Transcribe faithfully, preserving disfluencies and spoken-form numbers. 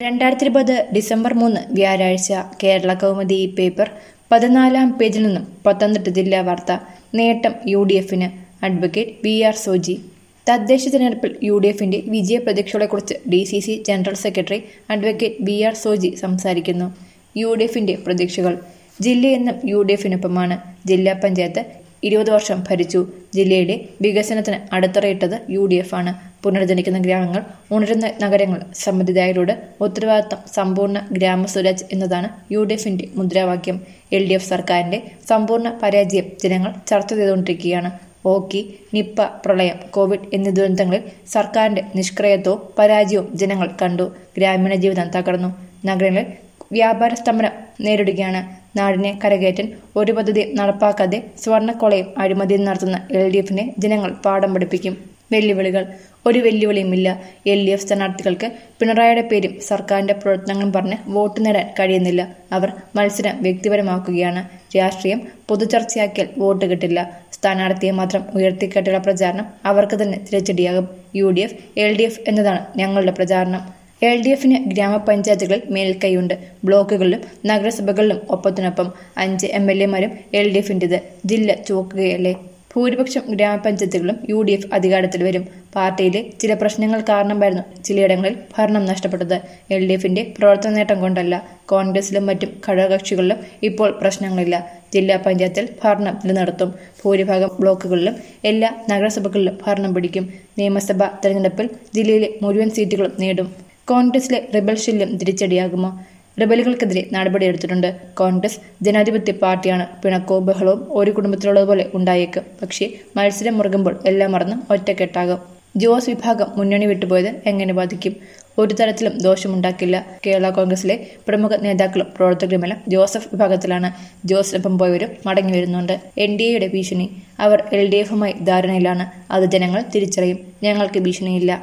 രണ്ടായിരത്തി ഇരുപത് ഡിസംബർ മൂന്ന് വ്യാഴാഴ്ച കേരള കൗമുദി ഈ പേപ്പർ പതിനാലാം പേജിൽ നിന്നും പത്തനംതിട്ട ജില്ലാ വാർത്ത. നേട്ടം യു ഡി എഫിന്. Advocate V R Soji. തദ്ദേശ തിരഞ്ഞെടുപ്പിൽ യു ഡി എഫിന്റെ വിജയ പ്രതീക്ഷകളെക്കുറിച്ച് D C C general secretary advocate V R Soji സംസാരിക്കുന്നു. യു ഡി എഫിന്റെ പ്രതീക്ഷകൾ. ജില്ലയെന്നും യു ഡി എഫിനൊപ്പമാണ്. ജില്ലാ പഞ്ചായത്ത് ഇരുപത് വർഷം ഭരിച്ചു. ജില്ലയുടെ വികസനത്തിന് അടിത്തറയിട്ടത് യു ഡി എഫ് ആണ്. പുനർജനിക്കുന്ന ഗ്രാമങ്ങൾ, ഉണരുന്ന നഗരങ്ങൾ, സമ്മതിദായകരോട് ഉത്തരവാദിത്തം, സമ്പൂർണ്ണ ഗ്രാമസ്വരാജ് എന്നതാണ് യു ഡി എഫിന്റെ മുദ്രാവാക്യം. എൽ ഡി എഫ് സർക്കാരിന്റെ സമ്പൂർണ്ണ പരാജയം ജനങ്ങൾ ചർച്ച ചെയ്തുകൊണ്ടിരിക്കുകയാണ്. ഓക്കി, നിപ്പ, പ്രളയം, കോവിഡ് എന്നീ ദുരന്തങ്ങളിൽ സർക്കാരിന്റെ നിഷ്ക്രിയത്വവും പരാജയവും ജനങ്ങൾ കണ്ടു. ഗ്രാമീണ ജീവിതം തകർന്നു. നഗരങ്ങളിൽ വ്യാപാര സ്തംഭനം നേരിടുകയാണ്. നാടിനെ കരകയറ്റാൻ ഒരു പദ്ധതി നടപ്പാക്കാതെ സ്വർണ്ണക്കൊളയും അഴിമതിയും നടത്തുന്ന എൽ ഡി എഫിനെ ജനങ്ങൾ പാഠം പഠിപ്പിക്കും. വെല്ലുവിളികൾ. ഒരു വെല്ലുവിളിയുമില്ല. എൽ ഡി എഫ് സ്ഥാനാർത്ഥികൾക്ക് പിണറായിയുടെ പേരും സർക്കാരിന്റെ പ്രവർത്തനങ്ങളും പറഞ്ഞ് വോട്ട് നേടാൻ കഴിയുന്നില്ല. അവർ മത്സരം വ്യക്തിപരമാക്കുകയാണ്. രാഷ്ട്രീയം പൊതുചർച്ചയാക്കിയാൽ വോട്ട് കിട്ടില്ല. സ്ഥാനാർത്ഥിയെ മാത്രം ഉയർത്തിക്കെട്ടുള്ള പ്രചാരണം അവർക്ക് തന്നെ തിരിച്ചടിയാകും. U D F L D F എന്നതാണ് ഞങ്ങളുടെ പ്രചാരണം. എൽ ഡി എഫിന് ഗ്രാമപഞ്ചായത്തുകളിൽ മേൽക്കൈയുണ്ട്. ബ്ലോക്കുകളിലും നഗരസഭകളിലും ഒപ്പത്തിനൊപ്പം അഞ്ച് എം എൽ എമാരും എൽ ഡി എഫിൻ്റെത്. ജില്ല ചോക്കുകയല്ലേ. ഭൂരിപക്ഷം ഗ്രാമപഞ്ചായത്തുകളും യു ഡി എഫ് അധികാരത്തിൽ വരും. പാർട്ടിയിലെ ചില പ്രശ്നങ്ങൾ കാരണമായിരുന്നു ചിലയിടങ്ങളിൽ ഭരണം നഷ്ടപ്പെട്ടത്. എൽ ഡി എഫിന്റെ പ്രവർത്തന നേട്ടം കൊണ്ടല്ല. കോൺഗ്രസിലും മറ്റും ഘടകകക്ഷികളിലും ഇപ്പോൾ പ്രശ്നങ്ങളില്ല. ജില്ലാ പഞ്ചായത്തിൽ ഭരണം നിലനിർത്തും. ഭൂരിഭാഗം ബ്ലോക്കുകളിലും എല്ലാ നഗരസഭകളിലും ഭരണം പിടിക്കും. നിയമസഭാ തെരഞ്ഞെടുപ്പിൽ ജില്ലയിലെ മുഴുവൻ സീറ്റുകളും നേടും. കോൺഗ്രസിലെ റിബൽ ശല്യം തിരിച്ചടിയാകുമോ? റിബലുകൾക്കെതിരെ നടപടിയെടുത്തിട്ടുണ്ട്. കോൺഗ്രസ് ജനാധിപത്യ പാർട്ടിയാണ്. പിണക്കവും ബഹളവും ഒരു കുടുംബത്തിലുള്ളതുപോലെ ഉണ്ടായേക്കും. പക്ഷേ മത്സരം മുറുകുമ്പോൾ എല്ലാം മറന്നും ഒറ്റക്കെട്ടാകും. ജോസ് വിഭാഗം മുന്നണി വിട്ടുപോയത് എങ്ങനെ ബാധിക്കും? ഒരു തരത്തിലും ദോഷമുണ്ടാക്കില്ല. കേരള കോൺഗ്രസിലെ പ്രമുഖ നേതാക്കളും പ്രവർത്തകരുമെല്ലാം ജോസഫ് വിഭാഗത്തിലാണ്. ജോസിനൊപ്പം പോയവരും മടങ്ങി വരുന്നുണ്ട്. എൻ ഡി എയുടെ ഭീഷണി. അവർ എൽ ഡി എഫുമായി ധാരണയിലാണ്. അത് ജനങ്ങൾ തിരിച്ചറിയും. ഞങ്ങൾക്ക് ഭീഷണിയില്ല.